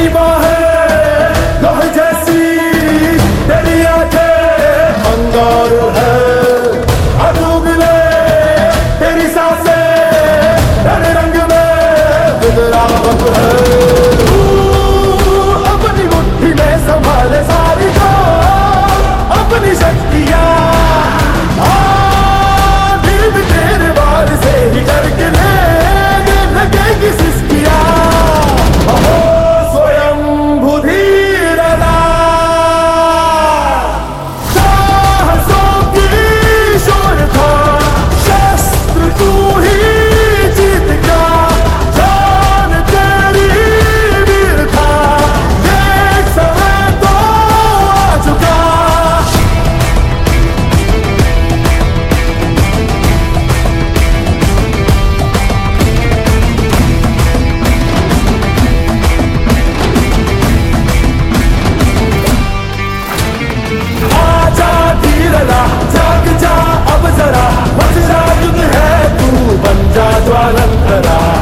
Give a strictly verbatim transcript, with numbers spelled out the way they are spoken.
तेरी बाहें लोह जैसी, तेरी आंखें अंगार है, अधू मिले तेरी सांसें तेरे रंग में गुजरावत है। तू अपनी मुट्ठी में संभाले सारी को अपनी शक्तियाँ, दिल भी तेरे बार से ही करके लेने लगेगी सिस्कियाँ। अहो स्वयं बुधिरदा, साहसों की शोर था, शस्त्र तू ही जीत का, जान तेरी वीर था, देख समय तो आ चुका। आजा धीरला, जाग जा अब जरा, वज्रा युद्ध है तू बन जा ज्वालंतरा।